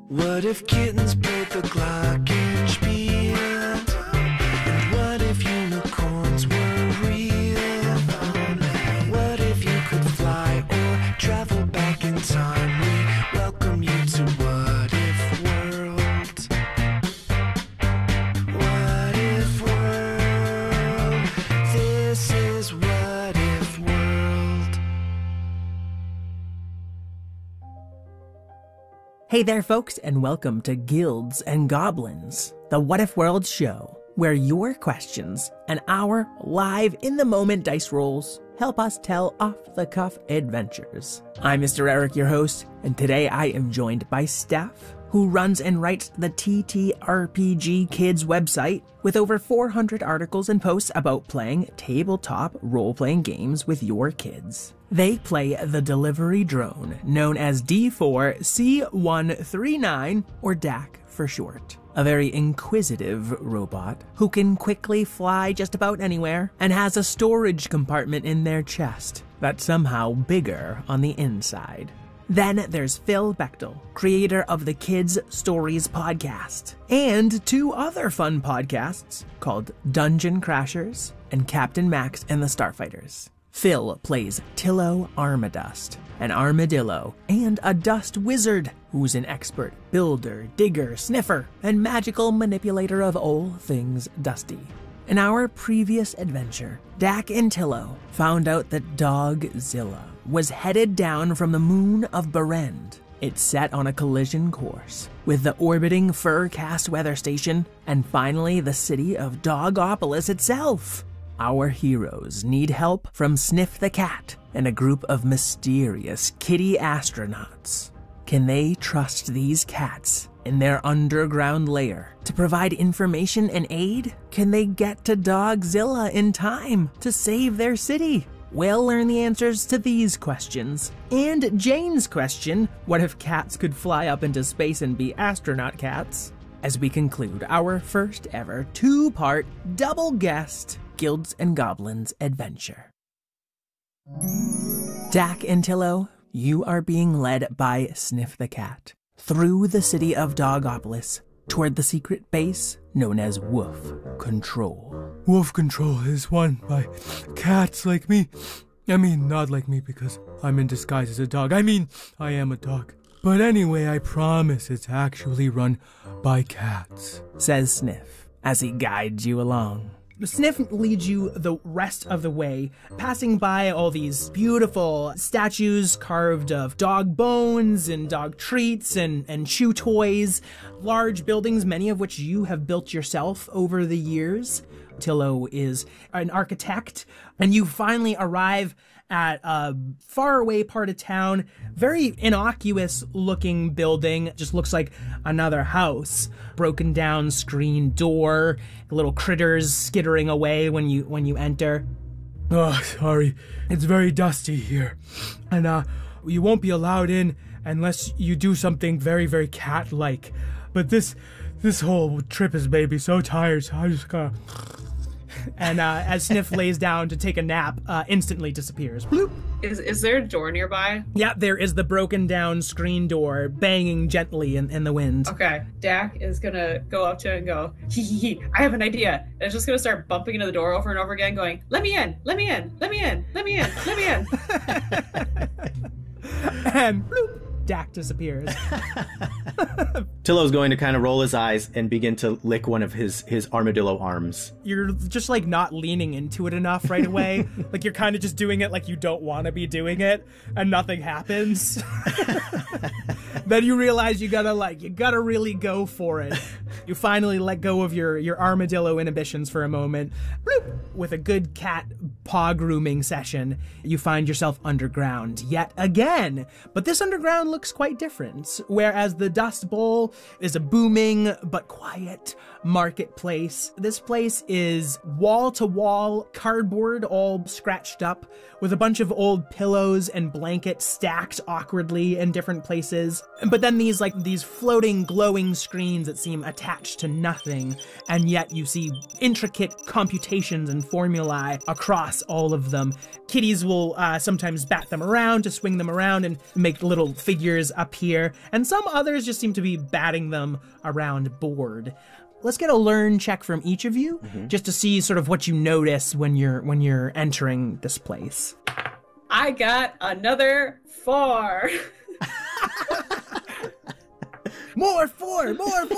What if kittens played the glockenspiel? And what if unicorns were real? What if you could fly or travel back in time? We welcome you to What If World. What If World? This is What If World. Hey there, folks, and welcome to Guilds and Goblins, the What If World show, where your questions and our live in-the-moment dice rolls help us tell off-the-cuff adventures. I'm Mr. Eric, your host, and today I am joined by Steph, who runs and writes the TTRPG Kids website with over 400 articles and posts about playing tabletop role-playing games with your kids. They play the delivery drone, known as D4C139, or DAC for short. A very inquisitive robot who can quickly fly just about anywhere and has a storage compartment in their chest that's somehow bigger on the inside. Then there's Phil Bechtel, creator of the Kids Stories podcast, and two other fun podcasts called Dungeon Crashers and Captain Max and the Starfighters. Phil plays Tillo Armadust, an armadillo, and a dust wizard who's an expert builder, digger, sniffer, and magical manipulator of all things dusty. In our previous adventure, Dak and Tillo found out that Dogzilla was headed down from the moon of Berend. It's set on a collision course with the orbiting Furcast weather station and finally the city of Dogopolis itself. Our heroes need help from Sniff the Cat and a group of mysterious kitty astronauts. Can they trust these cats in their underground lair to provide information and aid? Can they get to Dogzilla in time to save their city? We'll learn the answers to these questions. And Jane's question, what if cats could fly up into space and be astronaut cats? As we conclude our first ever two-part double guest Guilds and Goblins adventure. Dak and Tillo, you are being led by Sniff the Cat through the city of Dogopolis toward the secret base known as Wolf Control. Wolf Control is run by cats like me. I mean, not like me because I'm in disguise as a dog. I mean, I am a dog. But anyway, I promise it's actually run by cats, says Sniff as he guides you along. Sniff leads you the rest of the way, passing by all these beautiful statues carved of dog bones and dog treats and chew toys, large buildings, many of which you have built yourself over the years. Tillo is an architect, and you finally arrive at a faraway part of town, very innocuous looking building, just looks like another house. Broken down screen door, little critters skittering away when you enter. Oh, sorry. It's very dusty here. And you won't be allowed in unless you do something very, very cat-like. But this whole trip has made me so tired, so I just gotta... And as Sniff lays down to take a nap, instantly disappears. Bloop. Is there a door nearby? Yeah, there is the broken down screen door banging gently in the wind. Okay, Dak is gonna go up to it and go, hee, I have an idea. And it's just gonna start bumping into the door over and over again, going, let me in, let me in, let me in, let me in, let me in. And bloop. Dak disappears. Tillo's going to kind of roll his eyes and begin to lick one of his armadillo arms. You're just like not leaning into it enough right away. Like you're kind of just doing it like you don't want to be doing it and nothing happens. Then you realize you gotta really go for it. You finally let go of your armadillo inhibitions for a moment. Bloop. With a good cat paw grooming session, you find yourself underground yet again. But this underground looks quite different. Whereas the Dust Bowl is a booming but quiet marketplace, this place is wall-to-wall cardboard all scratched up with a bunch of old pillows and blankets stacked awkwardly in different places. screens, but then these floating glowing screens that seem attached to nothing, and yet you see intricate computations and formulae across all of them. Kitties will sometimes bat them around to swing them around and make little figures appear, and some others just seem to be batting them around board. Let's get a learn check from each of you, just to see sort of what you notice when you're entering this place. I got another 4. More 4!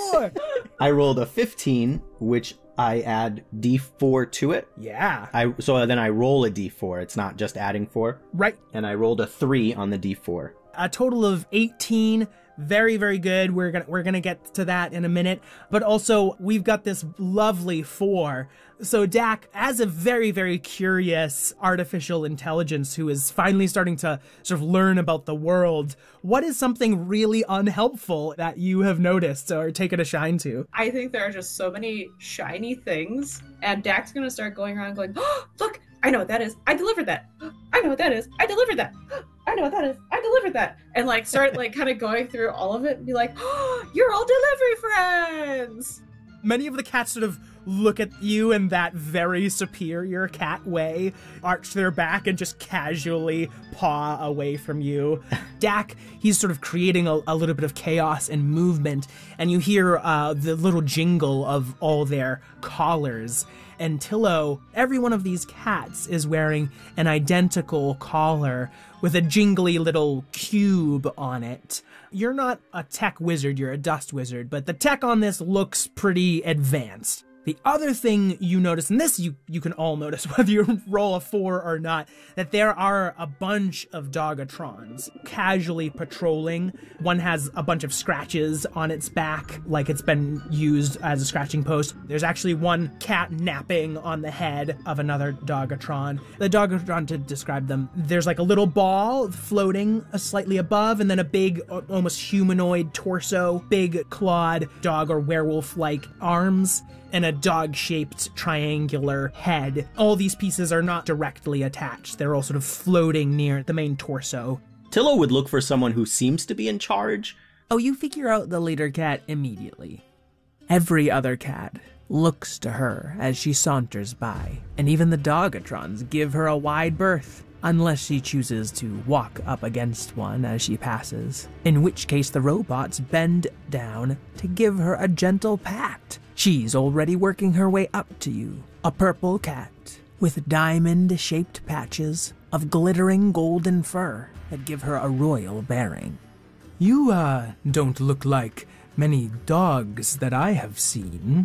I rolled a 15, which I add D4 to it. Yeah. So then I roll a D4. It's not just adding 4. Right. And I rolled a 3 on the D4. A total of 18. Very, very good. We're gonna get to that in a minute. But also, we've got this lovely 4. So Dak, as a very, very curious artificial intelligence who is finally starting to sort of learn about the world, what is something really unhelpful that you have noticed or taken a shine to? I think there are just so many shiny things, and Dak's gonna start going around going, oh, look, I know what that is. I delivered that. I know what that is. I delivered that. I know what that is. I delivered that. And like start like kind of going through all of it and be like, oh, you're all delivery friends. Many of the cats sort of look at you in that very superior cat way, arch their back and just casually paw away from you. Dak, he's sort of creating a little bit of chaos and movement, and you hear the little jingle of all their collars. And Tillo, every one of these cats is wearing an identical collar with a jingly little cube on it. You're not a tech wizard, you're a dust wizard, but the tech on this looks pretty advanced. The other thing you notice, and this you can all notice whether you roll a 4 or not, that there are a bunch of Dogatrons casually patrolling. One has a bunch of scratches on its back, like it's been used as a scratching post. There's actually one cat napping on the head of another Dogatron. The Dogatron, to describe them, there's like a little ball floating slightly above, and then a big, almost humanoid torso, big clawed dog or werewolf-like arms, and a dog-shaped triangular head. All these pieces are not directly attached. They're all sort of floating near the main torso. Tillo would look for someone who seems to be in charge. Oh, you figure out the leader cat immediately. Every other cat looks to her as she saunters by, and even the Dogatrons give her a wide berth, unless she chooses to walk up against one as she passes, in which case the robots bend down to give her a gentle pat. She's already working her way up to you, a purple cat with diamond-shaped patches of glittering golden fur that give her a royal bearing. You, don't look like many dogs that I have seen.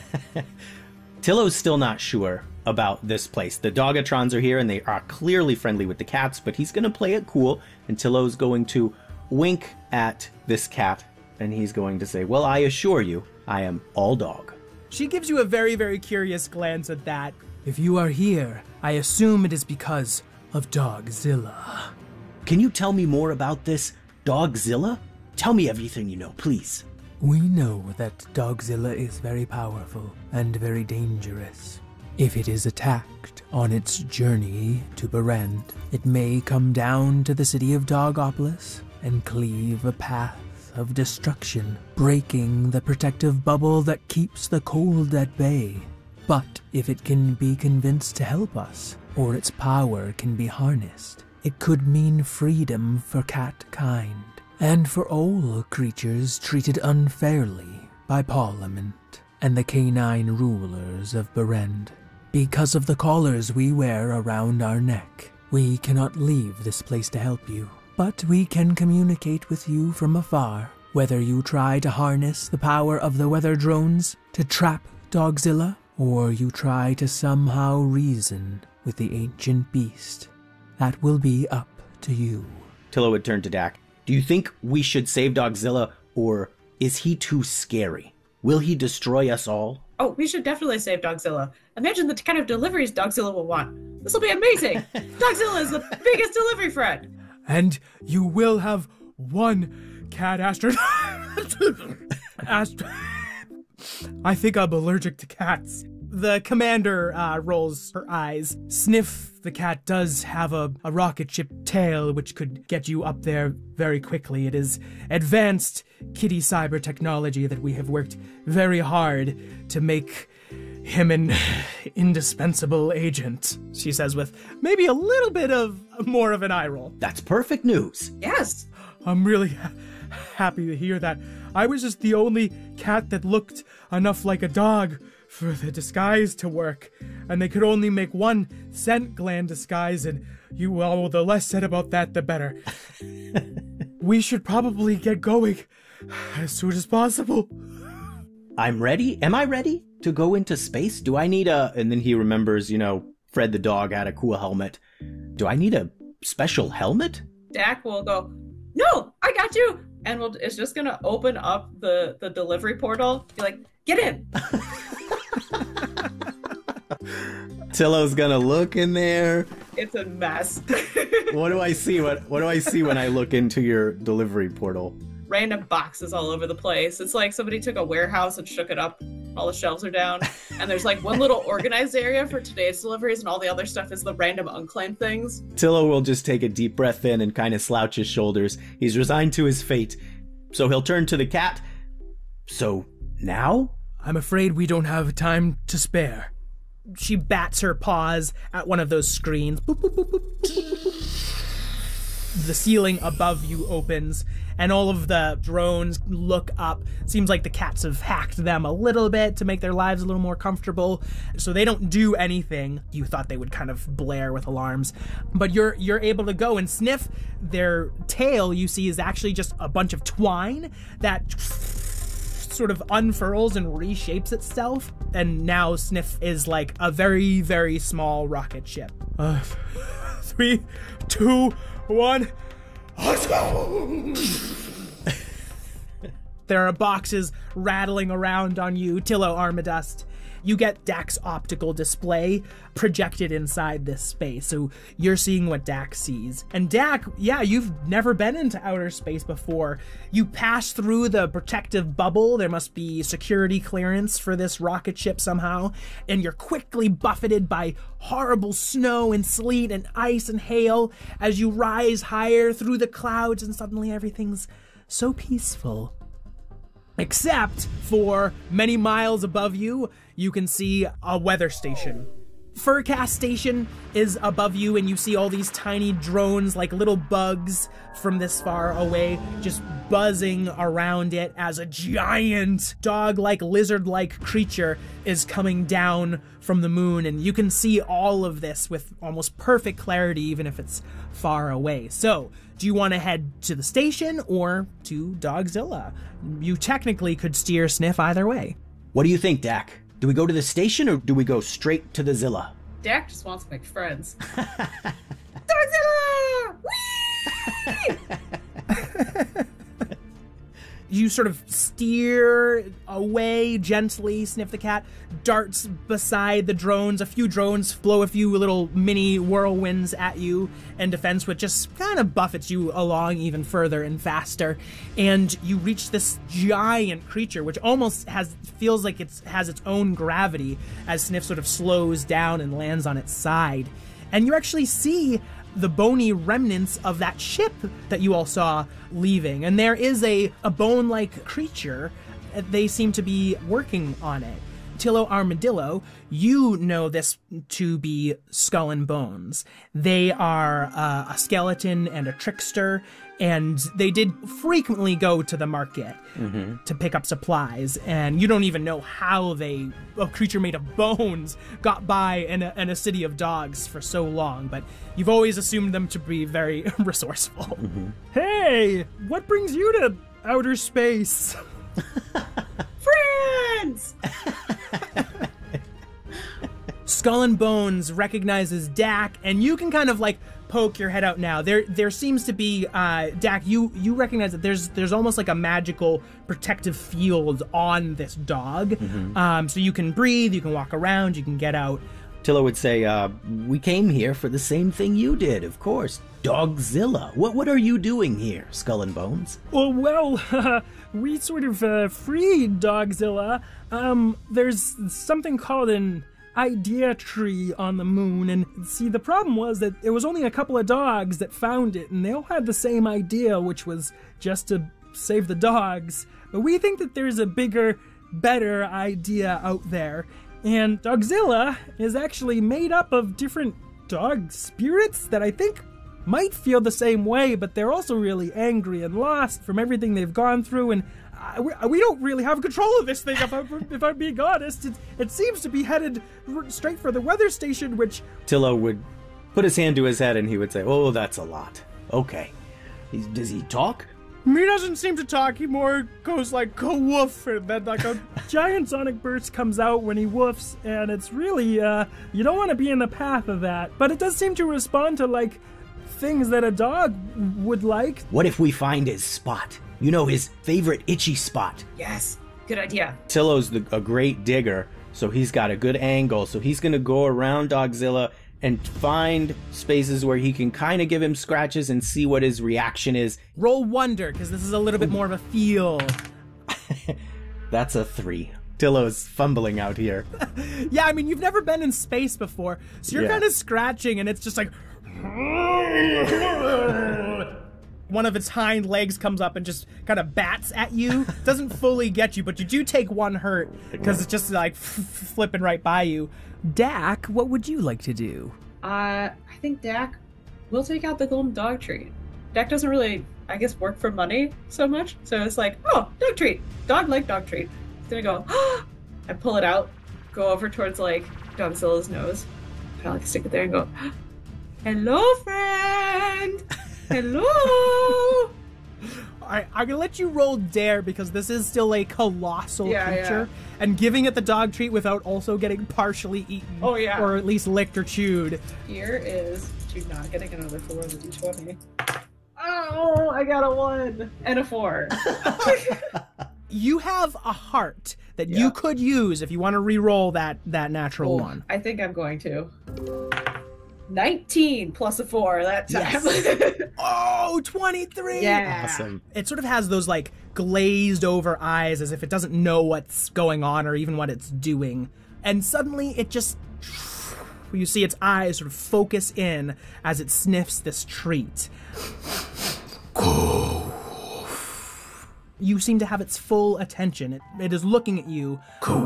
Tillo's still not sure about this place. The Dogatrons are here and they are clearly friendly with the cats, but he's gonna play it cool, and Tillo's going to wink at this cat, and he's going to say, well, I assure you, I am all dog. She gives you a very, very curious glance at that. If you are here, I assume it is because of Dogzilla. Can you tell me more about this Dogzilla? Tell me everything you know, please. We know that Dogzilla is very powerful and very dangerous. If it is attacked on its journey to Berend, it may come down to the city of Dogopolis and cleave a path of destruction, breaking the protective bubble that keeps the cold at bay. But if it can be convinced to help us, or its power can be harnessed, it could mean freedom for catkind, and for all creatures treated unfairly by Parliament and the canine rulers of Berend. Because of the collars we wear around our neck, we cannot leave this place to help you. But we can communicate with you from afar, whether you try to harness the power of the weather drones to trap Dogzilla, or you try to somehow reason with the ancient beast. That will be up to you. Tillo would turn to Dak. Do you think we should save Dogzilla, or is he too scary? Will he destroy us all? Oh, we should definitely save Dogzilla. Imagine the kind of deliveries Dogzilla will want. This will be amazing. Dogzilla is the biggest delivery friend. And you will have one cat astronaut. I think I'm allergic to cats. The commander rolls her eyes. Sniff, the cat, does have a rocket ship tail which could get you up there very quickly. It is advanced kitty cyber technology that we have worked very hard to make him an indispensable agent, she says with maybe a little bit of more of an eye roll. That's perfect news. Yes. I'm really happy to hear that. I was just the only cat that looked enough like a dog for the disguise to work, and they could only make one scent gland disguise, and well, the less said about that, the better. We should probably get going as soon as possible. I'm ready. Am I ready to go into space? Do I need and then he remembers, Fred the dog had a cool helmet. Do I need a special helmet? Dak will go, no, I got you. And it's just going to open up the delivery portal. Be like, get in. Tillo's gonna look in there. It's a mess. What do I see? What do I see when I look into your delivery portal? Random boxes all over the place. It's like somebody took a warehouse and shook it up. All the shelves are down. And there's like one little organized area for today's deliveries, and all the other stuff is the random unclaimed things. Tillo will just take a deep breath in and kind of slouch his shoulders. He's resigned to his fate. So he'll turn to the cat. So now? I'm afraid we don't have time to spare. She bats her paws at one of those screens. Boop, boop, boop, boop, boop, boop, boop. The ceiling above you opens, and all of the drones look up. Seems like the cats have hacked them a little bit to make their lives a little more comfortable, so they don't do anything. You thought they would kind of blare with alarms, but you're able to go and sniff. Their tail, you see, is actually just a bunch of twine that sort of unfurls and reshapes itself, and now Sniff is like a very, very small rocket ship. 3, 2, 1. There are boxes rattling around on you, Tillo Armadust. You get Dak's optical display projected inside this space, so you're seeing what Dak sees. And Dak, yeah, you've never been into outer space before. You pass through the protective bubble. There must be security clearance for this rocket ship somehow, and you're quickly buffeted by horrible snow and sleet and ice and hail as you rise higher through the clouds, and suddenly everything's so peaceful. Except for many miles above you, you can see a weather station. Furcast Station is above you, and you see all these tiny drones like little bugs from this far away just buzzing around it as a giant dog-like, lizard-like creature is coming down from the moon, and you can see all of this with almost perfect clarity even if it's far away. So, do you want to head to the station or to Dogzilla? You technically could steer Sniff either way. What do you think, Dak? Do we go to the station or do we go straight to the Zilla? Dak just wants to make friends. Dogzilla! Whee! You sort of steer away gently, Sniff the cat darts beside the drones. A few drones blow a few little mini whirlwinds at you in defense, which just kind of buffets you along even further and faster. And you reach this giant creature, which almost feels like it has its own gravity as Sniff sort of slows down and lands on its side. And you actually see the bony remnants of that ship that you all saw leaving. And there is a bone-like creature. They seem to be working on it. Tillo Armadillo, you know this to be Skull and Bones. They are a skeleton and a trickster, and they did frequently go to the market to pick up supplies, and you don't even know how a creature made of bones got by in a city of dogs for so long, but you've always assumed them to be very resourceful. Hey, what brings you to outer space? Friends! Skull and Bones recognizes Dak, and you can kind of like poke your head out now. There seems to be Dak. You recognize that there's almost like a magical protective field on this dog, so you can breathe, you can walk around, you can get out. Tillo would say, we came here for the same thing you did, of course. Dogzilla. What are you doing here, Skull and Bones? Well, we sort of freed Dogzilla. There's something called an idea tree on the moon, and see, the problem was that there was only a couple of dogs that found it, and they all had the same idea, which was just to save the dogs. But we think that there's a bigger, better idea out there, and Dogzilla is actually made up of different dog spirits that I think might feel the same way, but they're also really angry and lost from everything they've gone through, and we don't really have control of this thing, if I'm being honest. It seems to be headed straight for the weather station, which... Tillo would put his hand to his head and he would say, oh, that's a lot. Okay. Does he talk? He doesn't seem to talk. He more goes like, go woof, and then like a giant sonic burst comes out when he woofs, and it's really, you don't want to be in the path of that. But it does seem to respond to, like, things that a dog would like. What if we find his spot? You know, his favorite itchy spot. Yes, good idea. Tillo's a great digger, so he's got a good angle. So he's going to go around Dogzilla and find spaces where he can kind of give him scratches and see what his reaction is. Roll wonder, because this is a little bit more of a feel. That's a 3. Tillo's fumbling out here. Yeah, I mean, you've never been in space before, so you're kind of scratching, and it's just like... One of its hind legs comes up and just kind of bats at you. Doesn't fully get you, but you do take one hurt, because it's just like flipping right by you. Dak, what would you like to do? I think Dak will take out the golden dog treat. Dak doesn't really, I guess, work for money so much, so it's like, oh, dog treat. Dog like dog treat. He's gonna go, I pull it out, go over towards, like, Dogzilla's nose, kind of like stick it there and go, hello, friend! Hello! Alright, I'm gonna let you roll dare, because this is still a colossal creature, and giving it the dog treat without also getting partially eaten. Oh, yeah. Or at least licked or chewed. Here is to not getting another 4 on the d20. Oh, I got a 1 and a 4. You have a heart that you could use if you want to re-roll that natural one. I think I'm going to. 19 plus a 4 that time. Yes. Oh, 23! Yeah. Awesome. It sort of has those, like, glazed over eyes as if it doesn't know what's going on or even what it's doing. And suddenly it just... You see its eyes sort of focus in as it sniffs this treat. You seem to have its full attention. It is looking at you.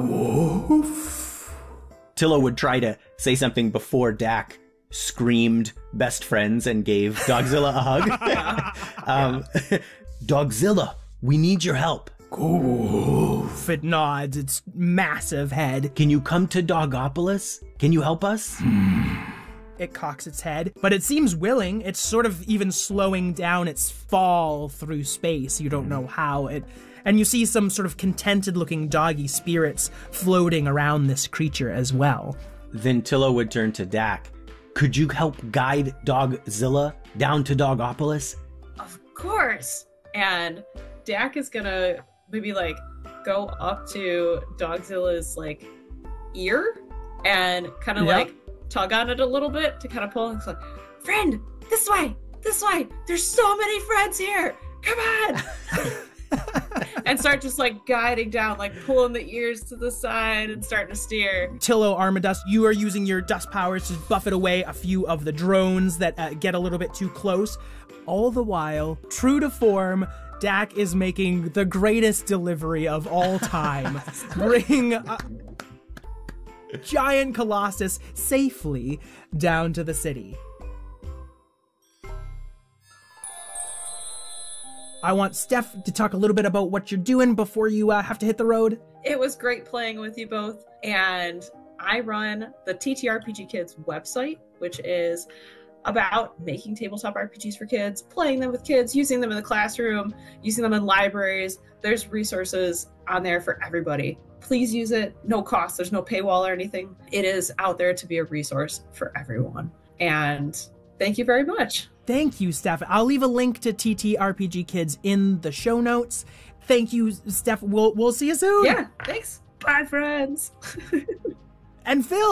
Tillo would try to say something before Dak screamed best friends and gave Dogzilla a hug. Dogzilla, we need your help. It nods its massive head. Can you come to Dogopolis? Can you help us? It cocks its head, but it seems willing. It's sort of even slowing down its fall through space. You don't know how it... And you see some sort of contented-looking doggy spirits floating around this creature as well. Then Tillo would turn to Dak. Could you help guide Dogzilla down to Dogopolis? Of course. And Dak is gonna maybe, like, go up to Dogzilla's, like, ear and kind of like tug on it a little bit to kind of pull. It's like, friend, this way, there's so many friends here, come on. And start just, like, guiding down, like pulling the ears to the side and starting to steer. Tillo Armadust, you are using your dust powers to buffet away a few of the drones that get a little bit too close. All the while, true to form, Dak is making the greatest delivery of all time. Bring a giant Colossus safely down to the city. I want Steph to talk a little bit about what you're doing before you have to hit the road. It was great playing with you both, and I run the TTRPG Kids website, which is about making tabletop RPGs for kids, playing them with kids, using them in the classroom, using them in libraries. There's resources on there for everybody. Please use it. No cost. There's no paywall or anything. It is out there to be a resource for everyone. And thank you very much. Thank you, Steph. I'll leave a link to TTRPG Kids in the show notes. Thank you, Steph. We'll see you soon. Yeah, thanks. Bye, friends. And Phil,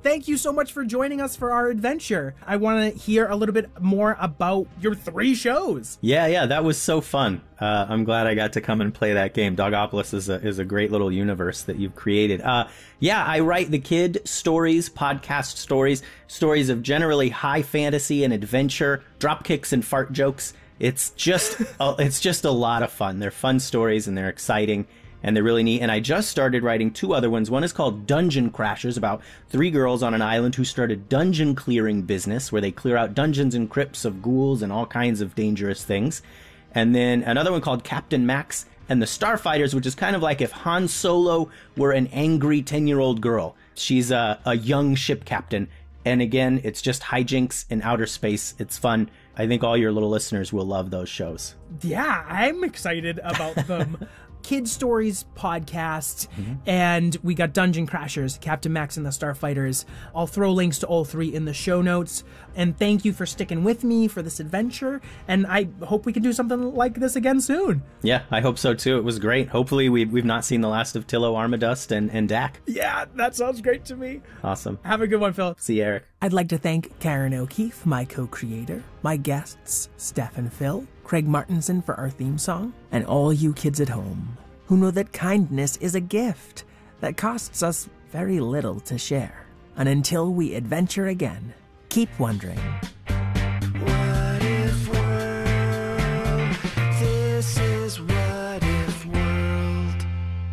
thank you so much for joining us for our adventure. I want to hear a little bit more about your 3 shows. Yeah, that was so fun. I'm glad I got to come and play that game. Dogopolis is a great little universe that you've created. I write the kid stories, podcast stories of generally high fantasy and adventure, drop kicks and fart jokes. It's just a lot of fun. They're fun stories and they're exciting. And they're really neat. And I just started writing 2 other ones. One is called Dungeon Crashers, about 3 girls on an island who start a dungeon clearing business where they clear out dungeons and crypts of ghouls and all kinds of dangerous things. And then another one called Captain Max and the Starfighters, which is kind of like if Han Solo were an angry 10-year-old girl. She's a young ship captain. And again, it's just hijinks in outer space. It's fun. I think all your little listeners will love those shows. Yeah, I'm excited about them. Kid Stories podcast, and we got Dungeon Crashers, Captain Max and the Starfighters. I'll throw links to all 3 in the show notes. And thank you for sticking with me for this adventure, and I hope we can do something like this again soon. Yeah, I hope so too. It was great. Hopefully we've not seen the last of Tillo, Armadust, and Dak. Yeah, that sounds great to me. Awesome. Have a good one, Phil. See you, Eric. I'd like to thank Karen O'Keefe, my co-creator, my guests, Steph and Phil, Craig Martinson for our theme song, and all you kids at home who know that kindness is a gift that costs us very little to share. And until we adventure again, keep wondering. What if world? This is What If World.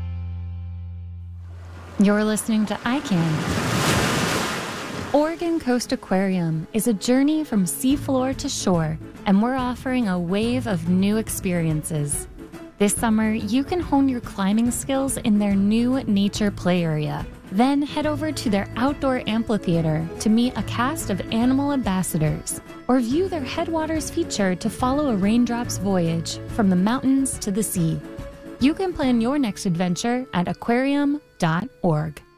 You're listening to ICANN. Oregon Coast Aquarium is a journey from seafloor to shore, and we're offering a wave of new experiences. This summer, you can hone your climbing skills in their new nature play area. Then head over to their outdoor amphitheater to meet a cast of animal ambassadors, or view their Headwaters feature to follow a raindrop's voyage from the mountains to the sea. You can plan your next adventure at aquarium.org.